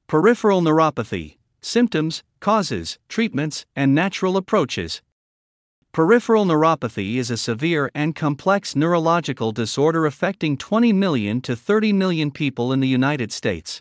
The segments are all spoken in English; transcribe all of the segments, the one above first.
Peripheral neuropathy: symptoms, causes, treatments, and natural approaches. Peripheral neuropathy is a severe and complex neurological disorder affecting 20 million to 30 million people in the United States.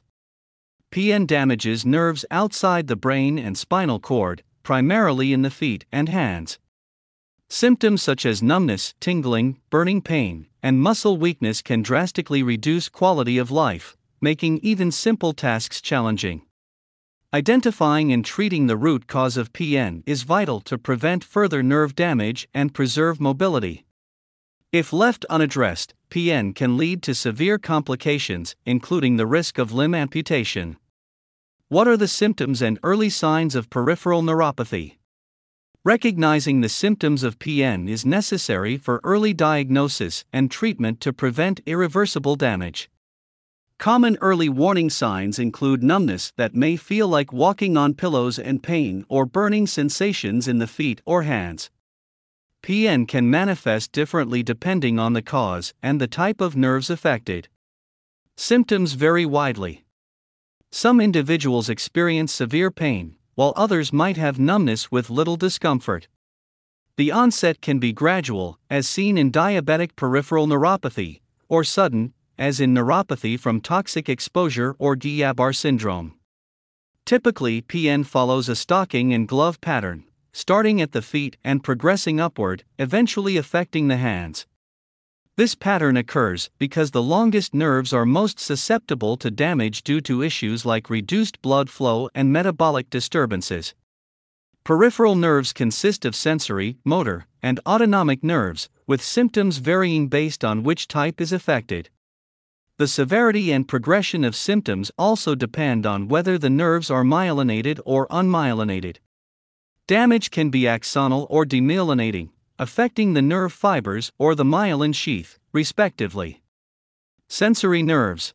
PN damages nerves outside the brain and spinal cord, primarily in the feet and hands. Symptoms such as numbness, tingling, burning pain, and muscle weakness can drastically reduce quality of life, making even simple tasks challenging. Identifying and treating the root cause of PN is vital to prevent further nerve damage and preserve mobility. If left unaddressed, PN can lead to severe complications, including the risk of limb amputation. What are the symptoms and early signs of peripheral neuropathy? Recognizing the symptoms of PN is necessary for early diagnosis and treatment to prevent irreversible damage. Common early warning signs include numbness that may feel like walking on pillows and pain or burning sensations in the feet or hands. PN can manifest differently depending on the cause and the type of nerves affected. Symptoms vary widely. Some individuals experience severe pain, while others might have numbness with little discomfort. The onset can be gradual, as seen in diabetic peripheral neuropathy, or sudden, as in neuropathy from toxic exposure or Guillain-Barré syndrome. Typically, PN follows a stocking and glove pattern, starting at the feet and progressing upward, eventually affecting the hands. This pattern occurs because the longest nerves are most susceptible to damage due to issues like reduced blood flow and metabolic disturbances. Peripheral nerves consist of sensory, motor, and autonomic nerves, with symptoms varying based on which type is affected. The severity and progression of symptoms also depend on whether the nerves are myelinated or unmyelinated. Damage can be axonal or demyelinating, affecting the nerve fibers or the myelin sheath, respectively. Sensory nerves.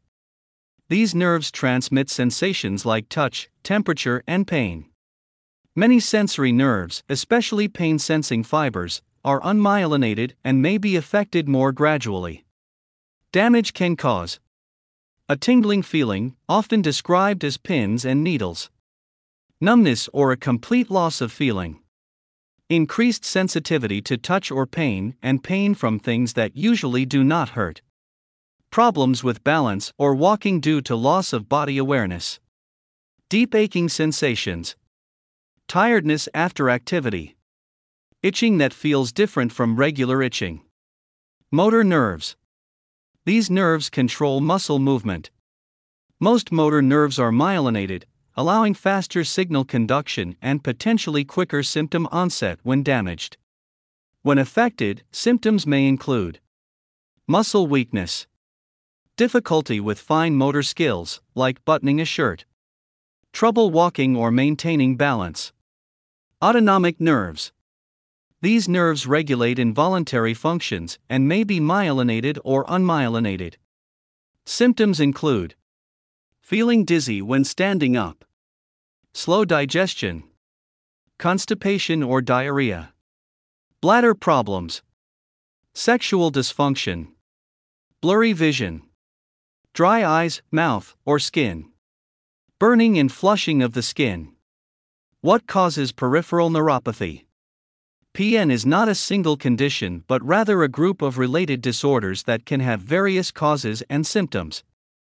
These nerves transmit sensations like touch, temperature, and pain. Many sensory nerves, especially pain-sensing fibers, are unmyelinated and may be affected more gradually. Damage can cause a tingling feeling, often described as pins and needles. Numbness or a complete loss of feeling. Increased sensitivity to touch or pain, and pain from things that usually do not hurt. Problems with balance or walking due to loss of body awareness. Deep aching sensations. Tiredness after activity. Itching that feels different from regular itching. Motor nerves. These nerves control muscle movement. Most motor nerves are myelinated, allowing faster signal conduction and potentially quicker symptom onset when damaged. When affected, symptoms may include muscle weakness, difficulty with fine motor skills, like buttoning a shirt, trouble walking or maintaining balance. Autonomic nerves. These nerves regulate involuntary functions and may be myelinated or unmyelinated. Symptoms include feeling dizzy when standing up, slow digestion, constipation or diarrhea, bladder problems, sexual dysfunction, blurry vision, dry eyes, mouth, or skin, burning and flushing of the skin. What causes peripheral neuropathy? PN is not a single condition but rather a group of related disorders that can have various causes and symptoms.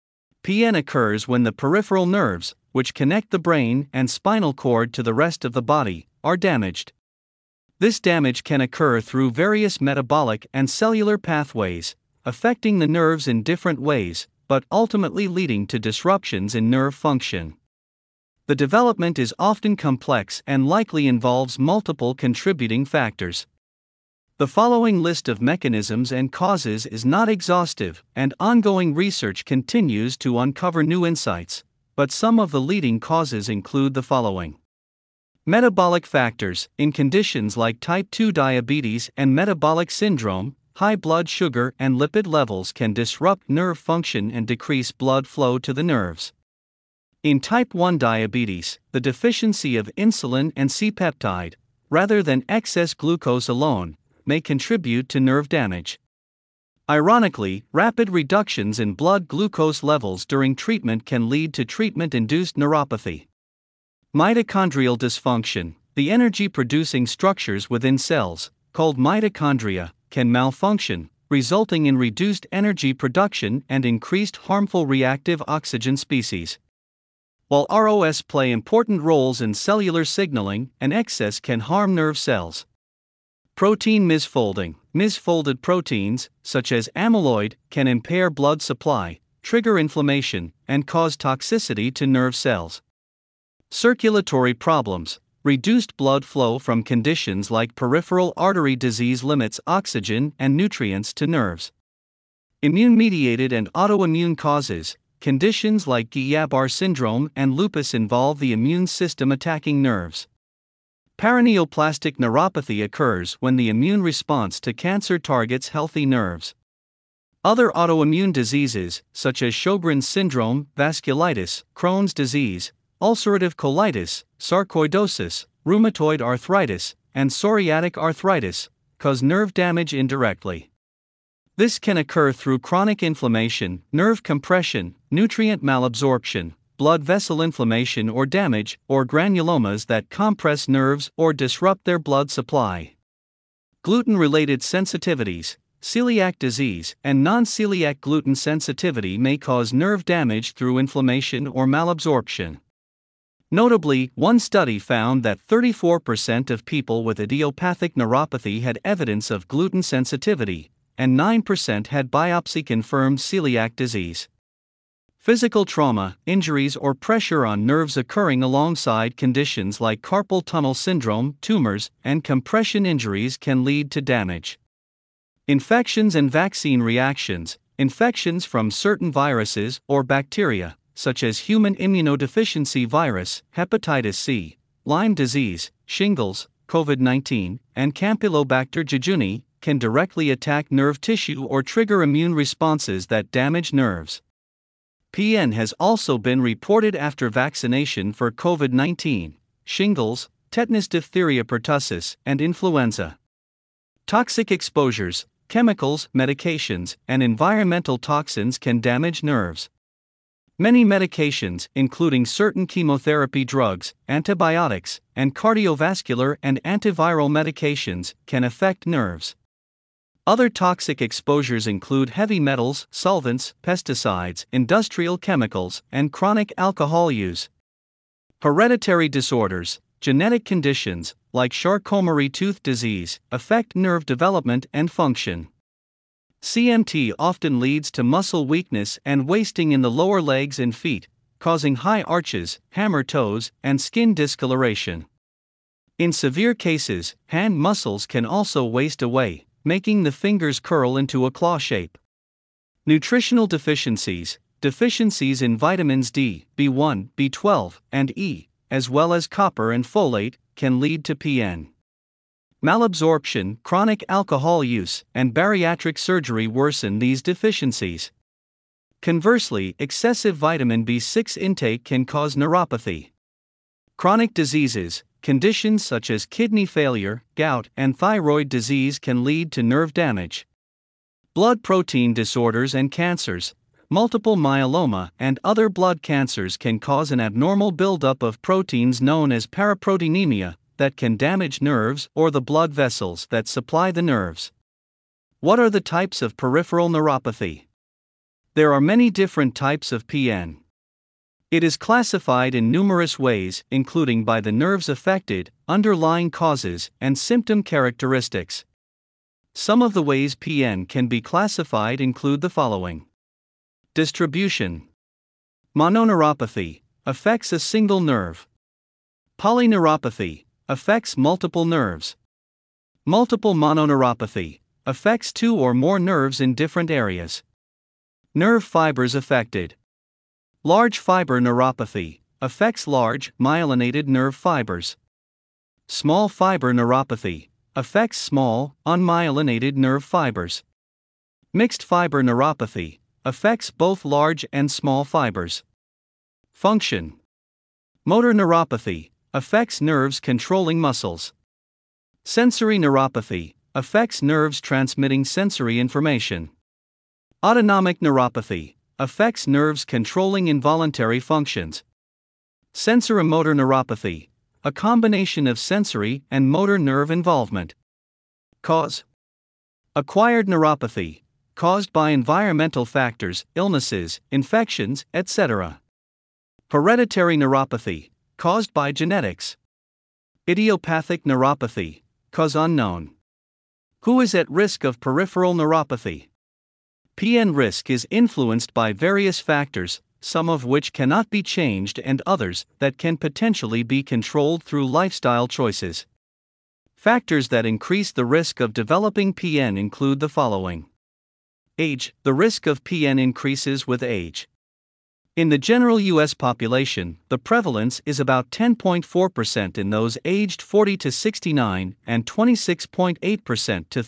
PN occurs when the peripheral nerves, which connect the brain and spinal cord to the rest of the body, are damaged. This damage can occur through various metabolic and cellular pathways, affecting the nerves in different ways, but ultimately leading to disruptions in nerve function. The development is often complex and likely involves multiple contributing factors. The following list of mechanisms and causes is not exhaustive, and ongoing research continues to uncover new insights, but some of the leading causes include the following. Metabolic factors. In conditions like type 2 diabetes and metabolic syndrome, high blood sugar and lipid levels can disrupt nerve function and decrease blood flow to the nerves. In type 1 diabetes, the deficiency of insulin and C-peptide, rather than excess glucose alone, may contribute to nerve damage. Ironically, rapid reductions in blood glucose levels during treatment can lead to treatment-induced neuropathy. Mitochondrial dysfunction: the energy-producing structures within cells, called mitochondria, can malfunction, resulting in reduced energy production and increased harmful reactive oxygen species. While ROS play important roles in cellular signaling, an excess can harm nerve cells. Protein misfolding: misfolded proteins, such as amyloid, can impair blood supply, trigger inflammation, and cause toxicity to nerve cells. Circulatory problems: reduced blood flow from conditions like peripheral artery disease limits oxygen and nutrients to nerves. Immune-mediated and autoimmune causes: conditions like Guillain-Barré syndrome and lupus involve the immune system attacking nerves. Paraneoplastic neuropathy occurs when the immune response to cancer targets healthy nerves. Other autoimmune diseases, such as Sjogren's syndrome, vasculitis, Crohn's disease, ulcerative colitis, sarcoidosis, rheumatoid arthritis, and psoriatic arthritis, cause nerve damage indirectly. This can occur through chronic inflammation, nerve compression, nutrient malabsorption, blood vessel inflammation or damage, or granulomas that compress nerves or disrupt their blood supply. Gluten-related sensitivities: celiac disease and non-celiac gluten sensitivity may cause nerve damage through inflammation or malabsorption. Notably, one study found that 34% of people with idiopathic neuropathy had evidence of gluten sensitivity, and 9% had biopsy-confirmed celiac disease. Physical trauma, injuries or pressure on nerves occurring alongside conditions like carpal tunnel syndrome, tumors, and compression injuries can lead to damage. Infections and vaccine reactions: infections from certain viruses or bacteria, such as human immunodeficiency virus, hepatitis C, Lyme disease, shingles, COVID-19, and Campylobacter jejuni, can directly attack nerve tissue or trigger immune responses that damage nerves. PN has also been reported after vaccination for COVID-19, shingles, tetanus, diphtheria, pertussis, and influenza. Toxic exposures: chemicals, medications, and environmental toxins can damage nerves. Many medications, including certain chemotherapy drugs, antibiotics, and cardiovascular and antiviral medications, can affect nerves. Other toxic exposures include heavy metals, solvents, pesticides, industrial chemicals, and chronic alcohol use. Hereditary disorders: genetic conditions, like Charcot-Marie-Tooth disease, affect nerve development and function. CMT often leads to muscle weakness and wasting in the lower legs and feet, causing high arches, hammer toes, and skin discoloration. In severe cases, hand muscles can also waste away, making the fingers curl into a claw shape. Nutritional deficiencies: deficiencies in vitamins D, B1, B12, and E, as well as copper and folate, can lead to PN. Malabsorption, chronic alcohol use, and bariatric surgery worsen these deficiencies. Conversely, excessive vitamin B6 intake can cause neuropathy. Chronic diseases: conditions such as kidney failure, gout, and thyroid disease can lead to nerve damage. Blood protein disorders and cancers: multiple myeloma and other blood cancers can cause an abnormal buildup of proteins known as paraproteinemia that can damage nerves or the blood vessels that supply the nerves. What are the types of peripheral neuropathy? There are many different types of PN. It is classified in numerous ways, including by the nerves affected, underlying causes, and symptom characteristics. Some of the ways PN can be classified include the following. Distribution: mononeuropathy affects a single nerve. Polyneuropathy affects multiple nerves. Multiple mononeuropathy affects two or more nerves in different areas. Nerve fibers affected. Large fiber neuropathy affects large, myelinated nerve fibers. Small fiber neuropathy affects small, unmyelinated nerve fibers. Mixed fiber neuropathy affects both large and small fibers. Function: motor neuropathy affects nerves controlling muscles. Sensory neuropathy affects nerves transmitting sensory information. Autonomic neuropathy affects nerves controlling involuntary functions. Sensorimotor neuropathy, a combination of sensory and motor nerve involvement. Cause: acquired neuropathy, caused by environmental factors, illnesses, infections, etc. Hereditary neuropathy, caused by genetics. Idiopathic neuropathy, cause unknown. Who is at risk of peripheral neuropathy? PN risk is influenced by various factors, some of which cannot be changed and others that can potentially be controlled through lifestyle choices. Factors that increase the risk of developing PN include the following. Age: the risk of PN increases with age. In the general U.S. population, the prevalence is about 10.4% in those aged 40 to 69 and 26.8% to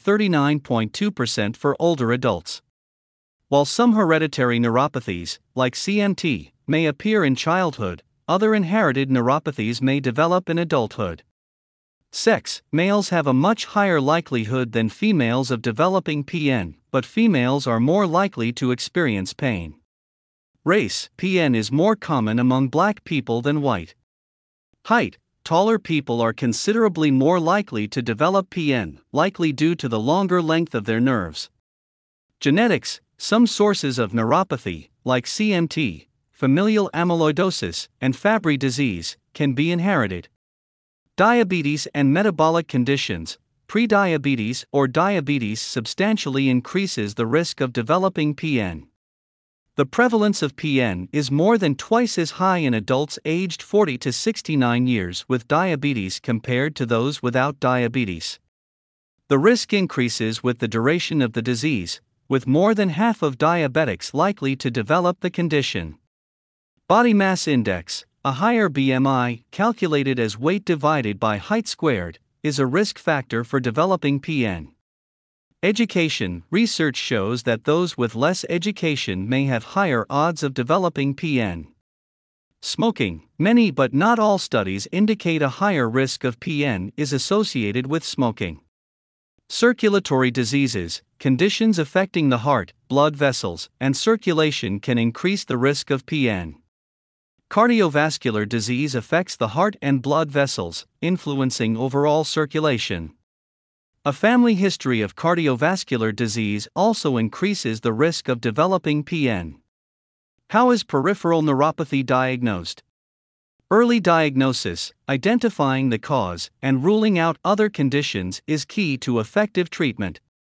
39.2% for older adults. While some hereditary neuropathies, like CMT, may appear in childhood, other inherited neuropathies may develop in adulthood. Sex: males have a much higher likelihood than females of developing PN, but females are more likely to experience pain. Race: PN is more common among black people than white. Height: taller people are considerably more likely to develop PN, likely due to the longer length of their nerves. Genetics: some sources of neuropathy, like CMT, familial amyloidosis, and Fabry disease, can be inherited. Diabetes and metabolic conditions: prediabetes or diabetes substantially increases the risk of developing PN. The prevalence of PN is more than twice as high in adults aged 40 to 69 years with diabetes compared to those without diabetes. The risk increases with the duration of the disease, with more than half of diabetics likely to develop the condition. Body mass index: a higher BMI, calculated as weight divided by height squared, is a risk factor for developing PN. Education: research shows that those with less education may have higher odds of developing PN. Smoking: many but not all studies indicate a higher risk of PN is associated with smoking. Circulatory diseases: conditions affecting the heart, blood vessels, and circulation can increase the risk of PN. Cardiovascular disease affects the heart and blood vessels, influencing overall circulation. A family history of cardiovascular disease also increases the risk of developing PN. How is peripheral neuropathy diagnosed? Early diagnosis, identifying the cause, and ruling out other conditions is key to effective treatment.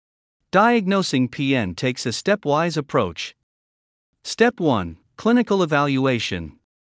Diagnosing PN takes a stepwise approach. Step 1: clinical evaluation.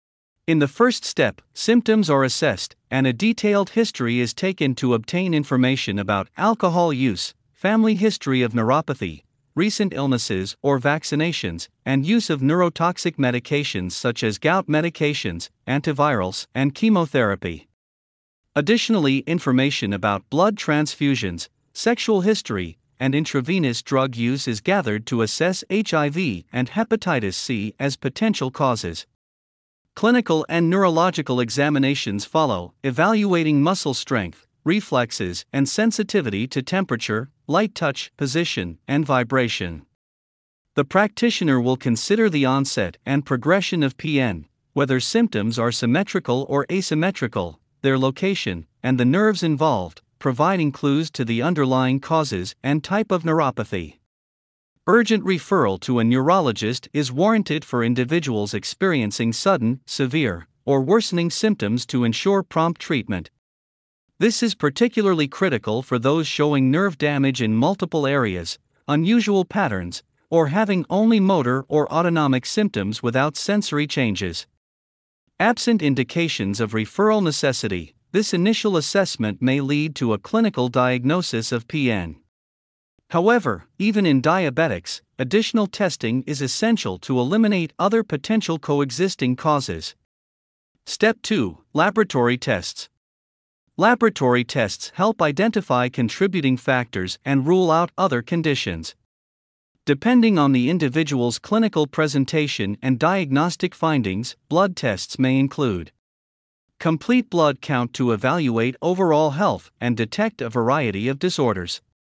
In the first step, symptoms are assessed, and a detailed history is taken to obtain information about alcohol use, family history of neuropathy, recent illnesses or vaccinations, and use of neurotoxic medications such as gout medications, antivirals, and chemotherapy. Additionally, information about blood transfusions, sexual history, and intravenous drug use is gathered to assess HIV and hepatitis C as potential causes. Clinical and neurological examinations follow, evaluating muscle strength, reflexes, and sensitivity to temperature, light touch, position, and vibration. The practitioner will consider the onset and progression of PN, whether symptoms are symmetrical or asymmetrical, their location, and the nerves involved, providing clues to the underlying causes and type of neuropathy. Urgent referral to a neurologist is warranted for individuals experiencing sudden, severe, or worsening symptoms to ensure prompt treatment. This is particularly critical for those showing nerve damage in multiple areas, unusual patterns, or having only motor or autonomic symptoms without sensory changes. Absent indications of referral necessity, this initial assessment may lead to a clinical diagnosis of PN. However, even in diabetics, additional testing is essential to eliminate other potential coexisting causes. Step 2: laboratory tests. Laboratory tests help identify contributing factors and rule out other conditions. Depending on the individual's clinical presentation and diagnostic findings, blood tests may include complete blood count to evaluate overall health and detect a variety of disorders.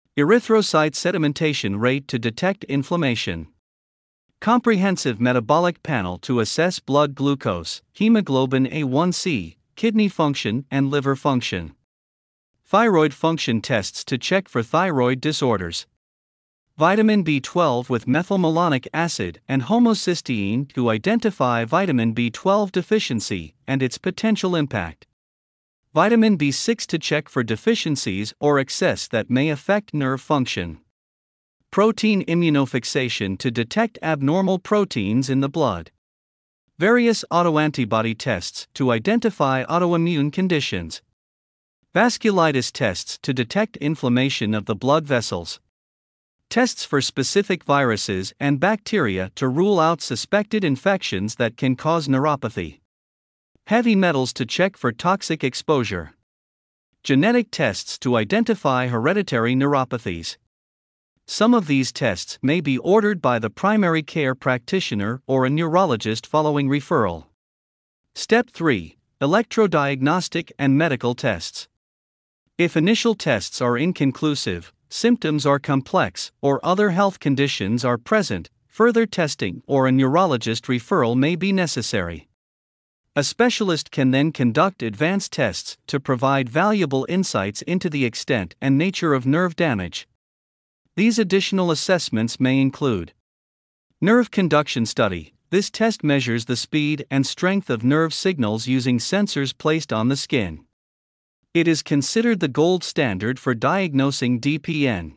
Erythrocyte sedimentation rate to detect inflammation. Comprehensive metabolic panel to assess blood glucose, hemoglobin A1C, kidney function, and liver function. Thyroid function tests to check for thyroid disorders. Vitamin B12 with methylmalonic acid and homocysteine to identify vitamin B12 deficiency and its potential impact. Vitamin B6 to check for deficiencies or excess that may affect nerve function. Protein immunofixation to detect abnormal proteins in the blood. Various autoantibody tests to identify autoimmune conditions. Vasculitis tests to detect inflammation of the blood vessels. Tests for specific viruses and bacteria to rule out suspected infections that can cause neuropathy. Heavy metals to check for toxic exposure. Genetic tests to identify hereditary neuropathies. Some of these tests may be ordered by the primary care practitioner or a neurologist following referral. Step 3. Electrodiagnostic and medical tests. If initial tests are inconclusive, symptoms are complex, or other health conditions are present, further testing or a neurologist referral may be necessary. A specialist can then conduct advanced tests to provide valuable insights into the extent and nature of nerve damage. These additional assessments may include nerve conduction study. This test measures the speed and strength of nerve signals using sensors placed on the skin. It is considered the gold standard for diagnosing DPN.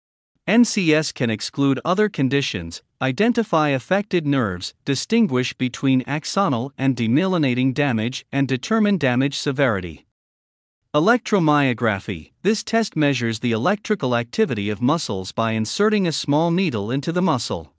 NCS can exclude other conditions, identify affected nerves, distinguish between axonal and demyelinating damage, and determine damage severity. Electromyography. This test measures the electrical activity of muscles by inserting a small needle into the muscle.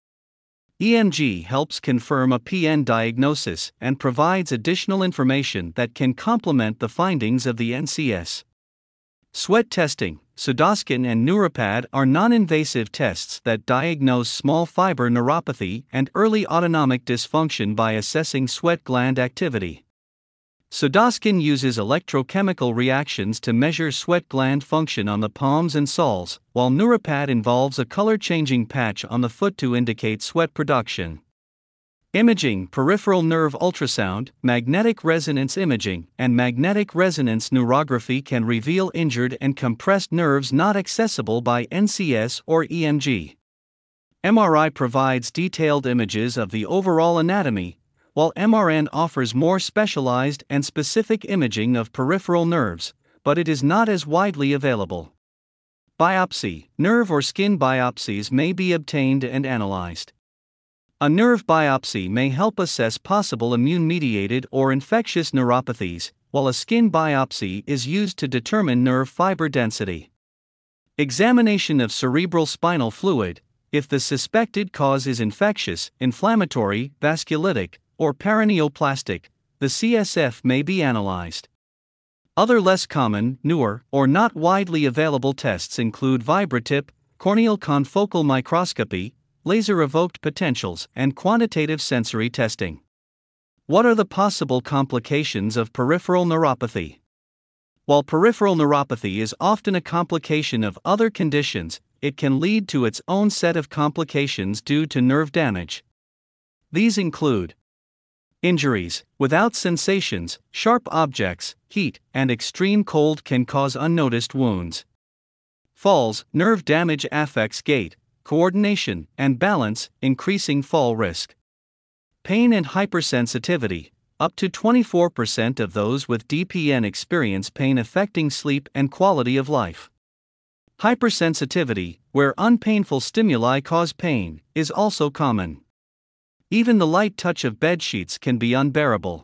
EMG helps confirm a PN diagnosis and provides additional information that can complement the findings of the NCS. Sweat testing. Pseudoskin and Neuropad are non-invasive tests that diagnose small fiber neuropathy and early autonomic dysfunction by assessing sweat gland activity. Pseudoskin uses electrochemical reactions to measure sweat gland function on the palms and soles, while Neuropad involves a color-changing patch on the foot to indicate sweat production. Imaging. Peripheral nerve ultrasound, magnetic resonance imaging, and magnetic resonance neurography can reveal injured and compressed nerves not accessible by NCS or EMG. MRI provides detailed images of the overall anatomy, while MRN offers more specialized and specific imaging of peripheral nerves, but it is not as widely available. Biopsy. Nerve or skin biopsies may be obtained and analyzed. A nerve biopsy may help assess possible immune-mediated or infectious neuropathies, while a skin biopsy is used to determine nerve fiber density. Examination of cerebral spinal fluid. If the suspected cause is infectious, inflammatory, vasculitic, or paraneoplastic, the CSF may be analyzed. Other less common, newer, or not widely available tests include vibratip, corneal confocal microscopy, laser-evoked potentials, and quantitative sensory testing. What are the possible complications of peripheral neuropathy? While peripheral neuropathy is often a complication of other conditions, it can lead to its own set of complications due to nerve damage. These include injuries. Without sensations, sharp objects, heat, and extreme cold can cause unnoticed wounds. Falls. Nerve damage affects gait, coordination, and balance, increasing fall risk. Pain and hypersensitivity. Up to 24% of those with DPN experience pain affecting sleep and quality of life. Hypersensitivity, where unpainful stimuli cause pain, is also common. Even the light touch of bed sheets can be unbearable.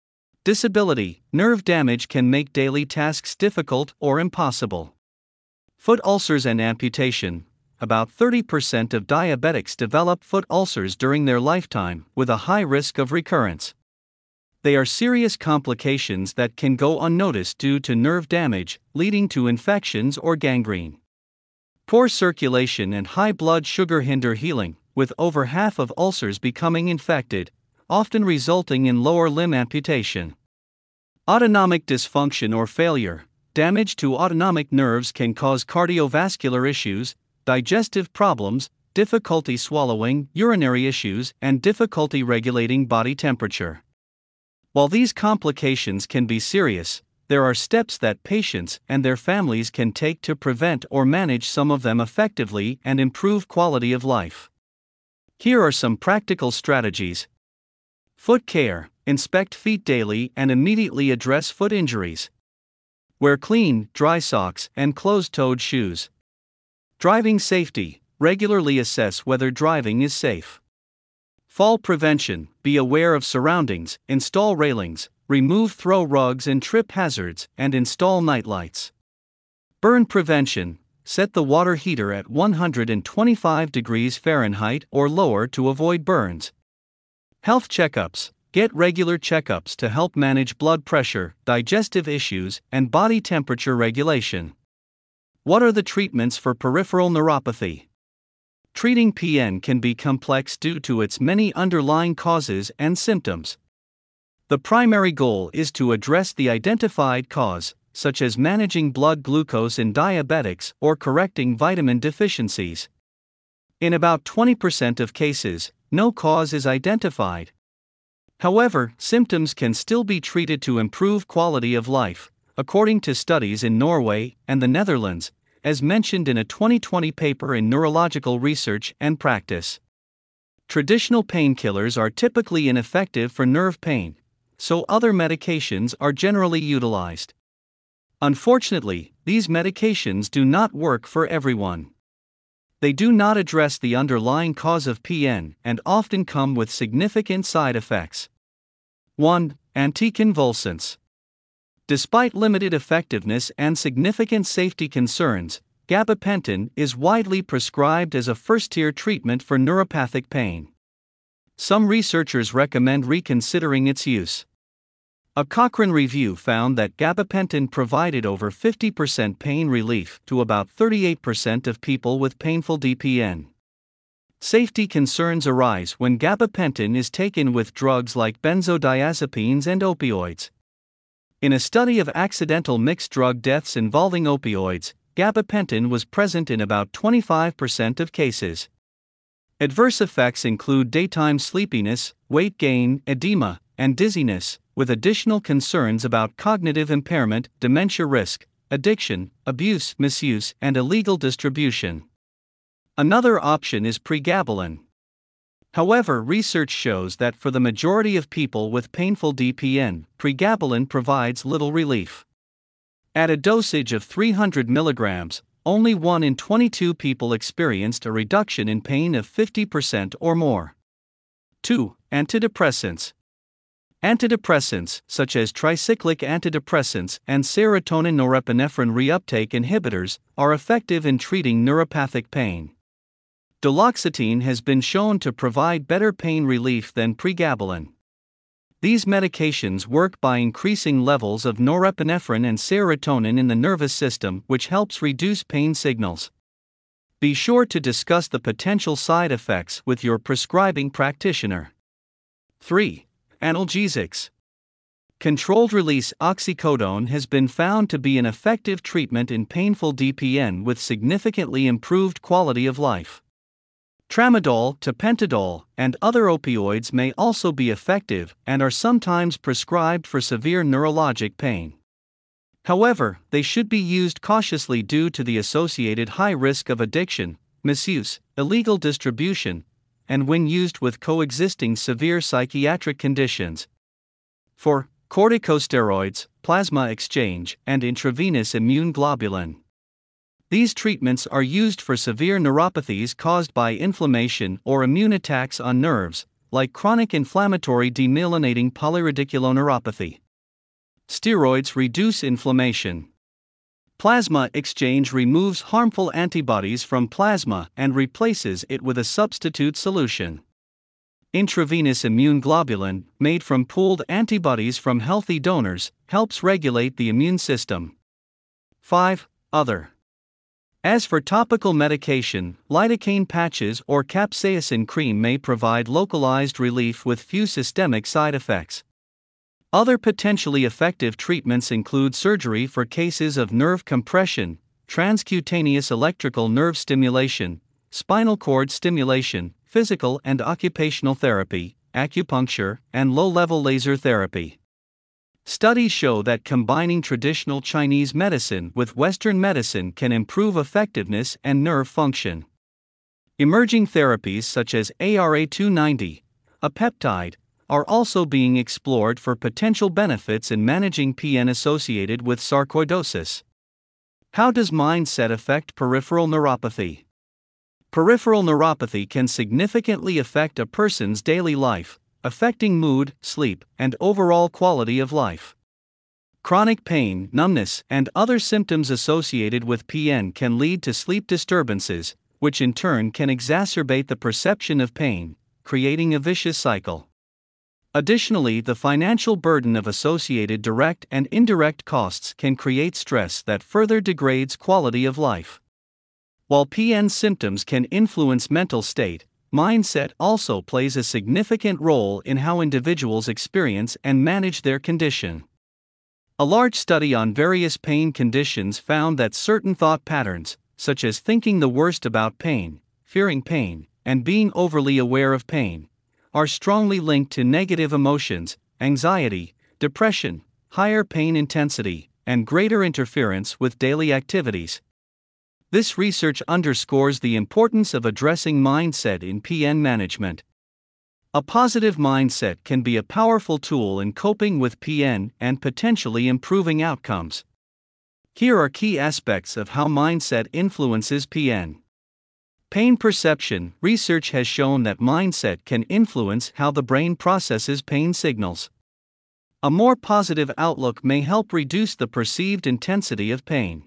Disability. Nerve damage can make daily tasks difficult or impossible. Foot ulcers and amputation. About 30% of diabetics develop foot ulcers during their lifetime, with a high risk of recurrence. They are serious complications that can go unnoticed due to nerve damage, leading to infections or gangrene. Poor circulation and high blood sugar hinder healing, with over half of ulcers becoming infected, often resulting in lower limb amputation. Autonomic dysfunction or failure. damage to autonomic nerves can cause cardiovascular issues, digestive problems, difficulty swallowing, urinary issues, and difficulty regulating body temperature. While these complications can be serious, there are steps that patients and their families can take to prevent or manage some of them effectively and improve quality of life. Here are some practical strategies. Foot care: inspect feet daily and immediately address foot injuries. Wear clean, dry socks and closed-toed shoes. Driving safety: regularly assess whether driving is safe. Fall prevention: be aware of surroundings, install railings, remove throw rugs and trip hazards, and install nightlights. Burn prevention: set the water heater at 125 degrees Fahrenheit or lower to avoid burns. Health checkups: get regular checkups to help manage blood pressure, digestive issues, and body temperature regulation. What are the treatments for peripheral neuropathy? Treating PN can be complex due to its many underlying causes and symptoms. The primary goal is to address the identified cause, such as managing blood glucose in diabetics or correcting vitamin deficiencies. In about 20% of cases, no cause is identified. However, symptoms can still be treated to improve quality of life, according to studies in Norway and the Netherlands, as mentioned in a 2020 paper in Neurological Research and Practice. Traditional painkillers are typically ineffective for nerve pain, so other medications are generally utilized. Unfortunately, these medications do not work for everyone. They do not address the underlying cause of PN and often come with significant side effects. 1. Anticonvulsants. Despite limited effectiveness and significant safety concerns, gabapentin is widely prescribed as a first-tier treatment for neuropathic pain. Some researchers recommend reconsidering its use. A Cochrane review found that gabapentin provided over 50% pain relief to about 38% of people with painful DPN. Safety concerns arise when gabapentin is taken with drugs like benzodiazepines and opioids. In a study of accidental mixed drug deaths involving opioids, gabapentin was present in about 25% of cases. Adverse effects include daytime sleepiness, weight gain, edema, and dizziness, with additional concerns about cognitive impairment, dementia risk, addiction, abuse, misuse, and illegal distribution. Another option is pregabalin. However, research shows that for the majority of people with painful DPN, pregabalin provides little relief. At a dosage of 300 mg, only 1 in 22 people experienced a reduction in pain of 50% or more. 2. Antidepressants. Antidepressants, such as tricyclic antidepressants and serotonin norepinephrine reuptake inhibitors, are effective in treating neuropathic pain. Duloxetine has been shown to provide better pain relief than pregabalin. These medications work by increasing levels of norepinephrine and serotonin in the nervous system, which helps reduce pain signals. Be sure to discuss the potential side effects with your prescribing practitioner. 3. Analgesics. Controlled-release oxycodone has been found to be an effective treatment in painful DPN with significantly improved quality of life. Tramadol, tapentadol, and other opioids may also be effective and are sometimes prescribed for severe neurologic pain. However, they should be used cautiously due to the associated high risk of addiction, misuse, illegal distribution, and when used with coexisting severe psychiatric conditions. 4. Corticosteroids, plasma exchange, and intravenous immune globulin. These treatments are used for severe neuropathies caused by inflammation or immune attacks on nerves, like chronic inflammatory demyelinating polyradiculoneuropathy. Steroids reduce inflammation. Plasma exchange removes harmful antibodies from plasma and replaces it with a substitute solution. Intravenous immune globulin, made from pooled antibodies from healthy donors, helps regulate the immune system. 5. Other. As for topical medication, lidocaine patches or capsaicin cream may provide localized relief with few systemic side effects. Other potentially effective treatments include surgery for cases of nerve compression, transcutaneous electrical nerve stimulation, spinal cord stimulation, physical and occupational therapy, acupuncture, and low-level laser therapy. Studies show that combining traditional Chinese medicine with Western medicine can improve effectiveness and nerve function. Emerging therapies such as ARA290, a peptide, are also being explored for potential benefits in managing PN associated with sarcoidosis. How does mindset affect peripheral neuropathy? Peripheral neuropathy can significantly affect a person's daily life, affecting mood, sleep, and overall quality of life. Chronic pain, numbness, and other symptoms associated with PN can lead to sleep disturbances, which in turn can exacerbate the perception of pain, creating a vicious cycle. Additionally, the financial burden of associated direct and indirect costs can create stress that further degrades quality of life. While PN symptoms can influence mental state, mindset also plays a significant role in how individuals experience and manage their condition. A large study on various pain conditions found that certain thought patterns, such as thinking the worst about pain, fearing pain, and being overly aware of pain, are strongly linked to negative emotions, anxiety, depression, higher pain intensity, and greater interference with daily activities. This research underscores the importance of addressing mindset in PN management. A positive mindset can be a powerful tool in coping with PN and potentially improving outcomes. Here are key aspects of how mindset influences PN. Pain perception. Research has shown that mindset can influence how the brain processes pain signals. A more positive outlook may help reduce the perceived intensity of pain.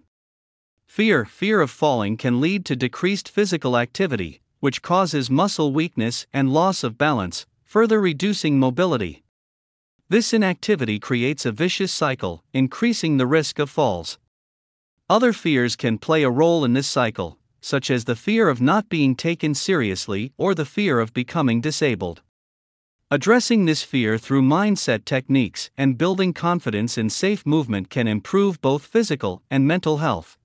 Fear of falling can lead to decreased physical activity, which causes muscle weakness and loss of balance, further reducing mobility. This inactivity creates a vicious cycle, increasing the risk of falls. Other fears can play a role in this cycle, such as the fear of not being taken seriously or the fear of becoming disabled. Addressing this fear through mindset techniques and building confidence in safe movement can improve both physical and mental health.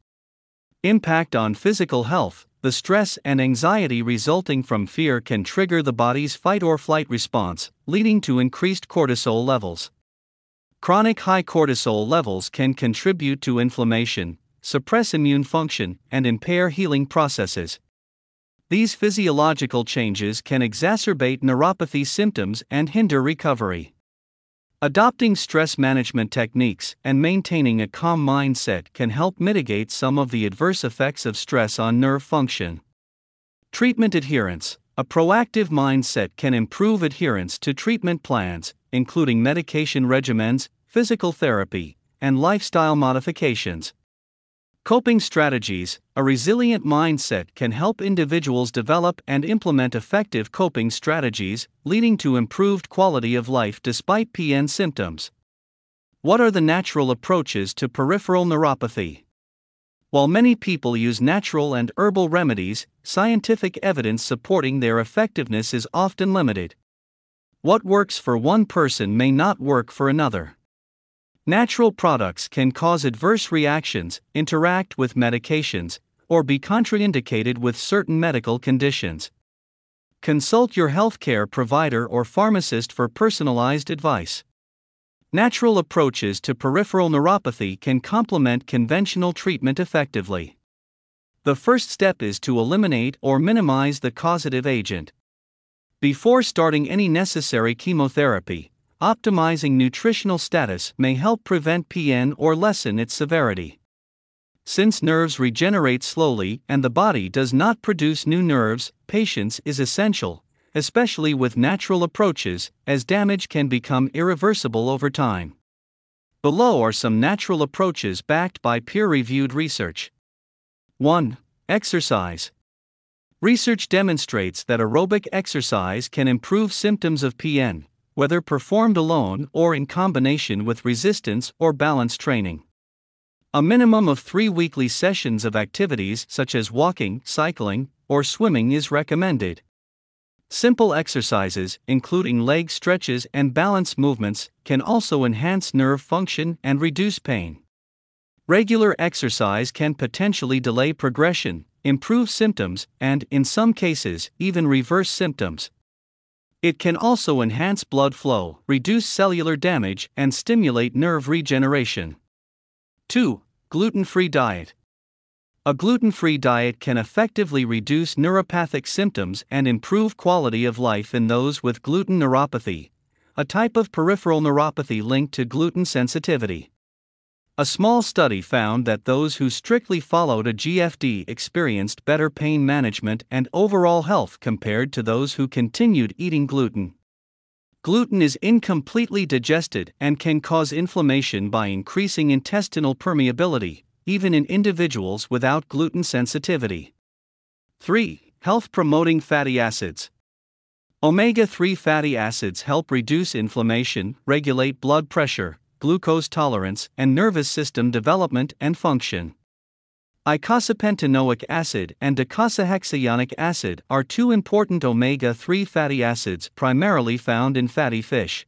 Impact on physical health. The stress and anxiety resulting from fear can trigger the body's fight-or-flight response, leading to increased cortisol levels. Chronic high cortisol levels can contribute to inflammation, suppress immune function, and impair healing processes. These physiological changes can exacerbate neuropathy symptoms and hinder recovery. Adopting stress management techniques and maintaining a calm mindset can help mitigate some of the adverse effects of stress on nerve function. Treatment adherence. A proactive mindset can improve adherence to treatment plans, including medication regimens, physical therapy, and lifestyle modifications. Coping strategies. A resilient mindset can help individuals develop and implement effective coping strategies, leading to improved quality of life despite PN symptoms. What are the natural approaches to peripheral neuropathy? While many people use natural and herbal remedies, scientific evidence supporting their effectiveness is often limited. What works for one person may not work for another. Natural products can cause adverse reactions, interact with medications, or be contraindicated with certain medical conditions. Consult your healthcare provider or pharmacist for personalized advice. Natural approaches to peripheral neuropathy can complement conventional treatment effectively. The first step is to eliminate or minimize the causative agent. Before starting any necessary chemotherapy, optimizing nutritional status may help prevent PN or lessen its severity. Since nerves regenerate slowly and the body does not produce new nerves, patience is essential, especially with natural approaches, as damage can become irreversible over time. Below are some natural approaches backed by peer-reviewed research. 1. Exercise. Research demonstrates that aerobic exercise can improve symptoms of PN, whether performed alone or in combination with resistance or balance training. A minimum of 3 weekly sessions of activities such as walking, cycling, or swimming is recommended. Simple exercises, including leg stretches and balance movements, can also enhance nerve function and reduce pain. Regular exercise can potentially delay progression, improve symptoms, and, in some cases, even reverse symptoms. It can also enhance blood flow, reduce cellular damage, and stimulate nerve regeneration. 2. Gluten-free diet. A gluten-free diet can effectively reduce neuropathic symptoms and improve quality of life in those with gluten neuropathy, a type of peripheral neuropathy linked to gluten sensitivity. A small study found that those who strictly followed a GFD experienced better pain management and overall health compared to those who continued eating gluten. Gluten is incompletely digested and can cause inflammation by increasing intestinal permeability, even in individuals without gluten sensitivity. 3. Health-promoting fatty acids. Omega-3 fatty acids help reduce inflammation, regulate blood pressure, glucose tolerance, and nervous system development and function. Eicosapentaenoic acid and docosahexaenoic acid are two important omega-3 fatty acids primarily found in fatty fish.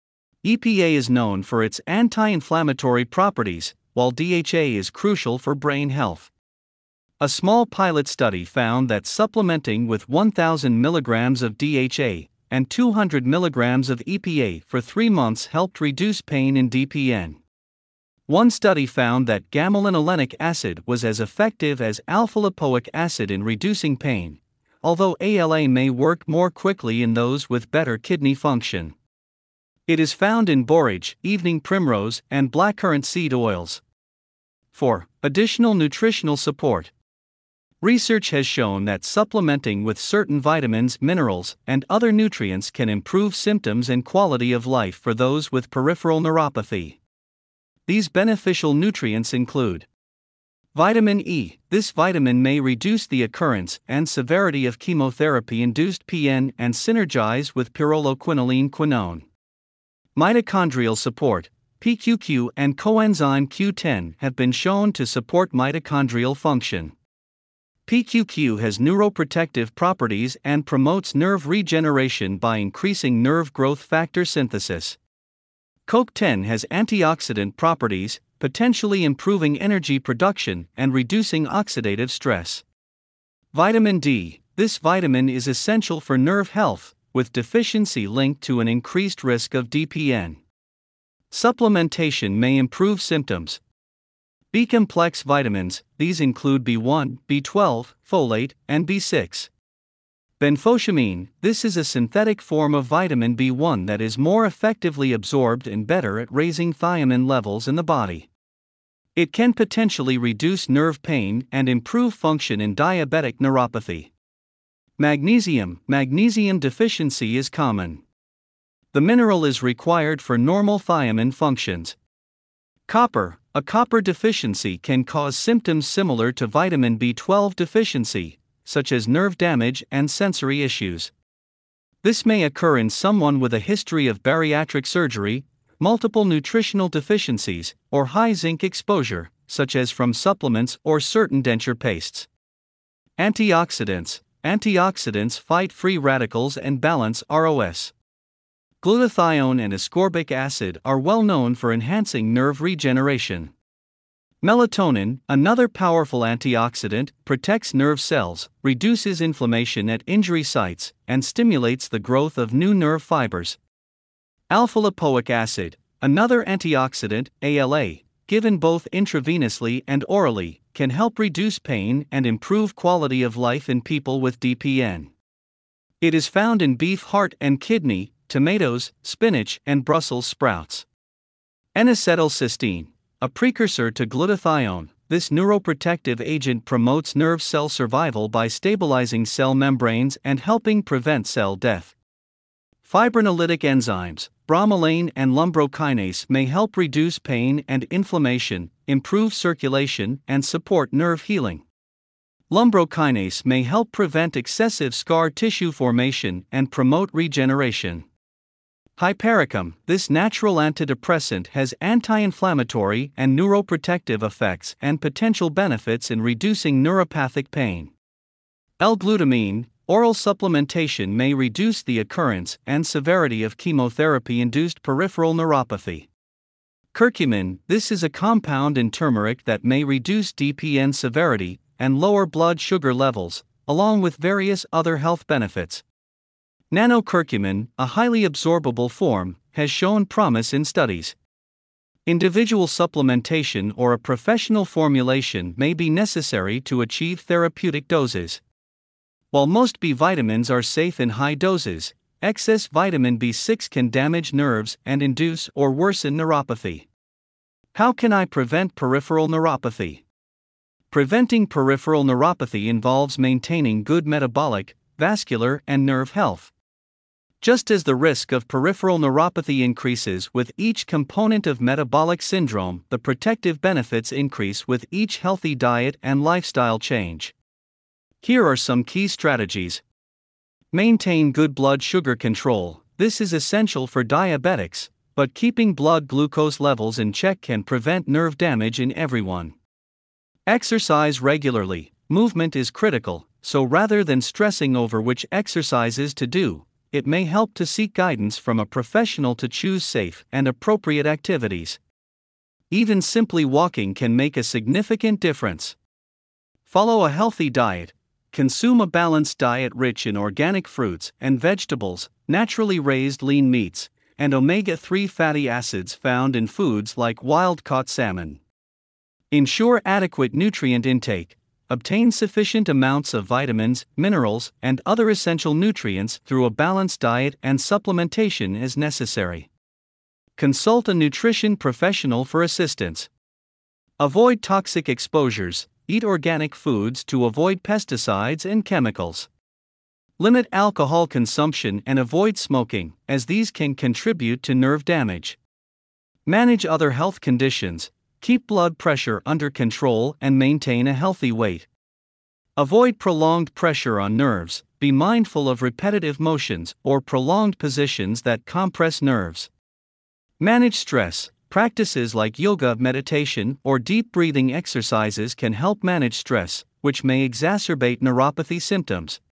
EPA is known for its anti-inflammatory properties, while DHA is crucial for brain health. A small pilot study found that supplementing with 1,000 mg of DHA and 200 mg of EPA for 3 months helped reduce pain in DPN. One study found that gamma-linolenic acid was as effective as alpha-lipoic acid in reducing pain, although ALA may work more quickly in those with better kidney function. It is found in borage, evening primrose, and blackcurrant seed oils. 4. Additional nutritional support. Research has shown that supplementing with certain vitamins, minerals, and other nutrients can improve symptoms and quality of life for those with peripheral neuropathy. These beneficial nutrients include vitamin E. This vitamin may reduce the occurrence and severity of chemotherapy-induced PN and synergize with pyrroloquinoline quinone. Mitochondrial support. PQQ and coenzyme Q10 have been shown to support mitochondrial function. PQQ has neuroprotective properties and promotes nerve regeneration by increasing nerve growth factor synthesis. CoQ10 has antioxidant properties, potentially improving energy production and reducing oxidative stress. Vitamin D. This vitamin is essential for nerve health, with deficiency linked to an increased risk of DPN. Supplementation may improve symptoms. B-complex vitamins, these include B1, B12, folate, and B6. Benfotiamine, this is a synthetic form of vitamin B1 that is more effectively absorbed and better at raising thiamine levels in the body. It can potentially reduce nerve pain and improve function in diabetic neuropathy. Magnesium. Magnesium deficiency is common. The mineral is required for normal thiamine functions. Copper. A copper deficiency can cause symptoms similar to vitamin B12 deficiency, such as nerve damage and sensory issues. This may occur in someone with a history of bariatric surgery, multiple nutritional deficiencies, or high zinc exposure, such as from supplements or certain denture pastes. Antioxidants. Antioxidants fight free radicals and balance ROS. Glutathione and ascorbic acid are well known for enhancing nerve regeneration. Melatonin, another powerful antioxidant, protects nerve cells, reduces inflammation at injury sites, and stimulates the growth of new nerve fibers. Alpha-lipoic acid, another antioxidant, ALA, given both intravenously and orally, can help reduce pain and improve quality of life in people with DPN. It is found in beef heart and kidney, tomatoes, spinach, and Brussels sprouts. N-acetylcysteine, a precursor to glutathione, this neuroprotective agent promotes nerve cell survival by stabilizing cell membranes and helping prevent cell death. Fibrinolytic enzymes, bromelain and lumbrokinase may help reduce pain and inflammation, improve circulation, and support nerve healing. Lumbrokinase may help prevent excessive scar tissue formation and promote regeneration. Hypericum, this natural antidepressant has anti-inflammatory and neuroprotective effects and potential benefits in reducing neuropathic pain. L-glutamine, Oral supplementation may reduce the occurrence and severity of chemotherapy-induced peripheral neuropathy. Curcumin: this is a compound in turmeric that may reduce DPN severity and lower blood sugar levels, along with various other health benefits. Nanocurcumin, a highly absorbable form, has shown promise in studies. Individual supplementation or a professional formulation may be necessary to achieve therapeutic doses. While most B vitamins are safe in high doses, excess vitamin B6 can damage nerves and induce or worsen neuropathy. How can I prevent peripheral neuropathy? Preventing peripheral neuropathy involves maintaining good metabolic, vascular, and nerve health. Just as the risk of peripheral neuropathy increases with each component of metabolic syndrome, the protective benefits increase with each healthy diet and lifestyle change. Here are some key strategies. Maintain good blood sugar control. This is essential for diabetics, but keeping blood glucose levels in check can prevent nerve damage in everyone. Exercise regularly. Movement is critical, so rather than stressing over which exercises to do, it may help to seek guidance from a professional to choose safe and appropriate activities. Even simply walking can make a significant difference. Follow a healthy diet. Consume a balanced diet rich in organic fruits and vegetables, naturally raised lean meats, and omega-3 fatty acids found in foods like wild-caught salmon. Ensure adequate nutrient intake. Obtain sufficient amounts of vitamins, minerals, and other essential nutrients through a balanced diet and supplementation as necessary. Consult a nutrition professional for assistance. Avoid toxic exposures. Eat organic foods to avoid pesticides and chemicals. Limit alcohol consumption and avoid smoking, as these can contribute to nerve damage. Manage other health conditions. Keep blood pressure under control and maintain a healthy weight. Avoid prolonged pressure on nerves. Be mindful of repetitive motions or prolonged positions that compress nerves. Manage stress. Practices like yoga, meditation, or deep breathing exercises can help manage stress, which may exacerbate neuropathy symptoms.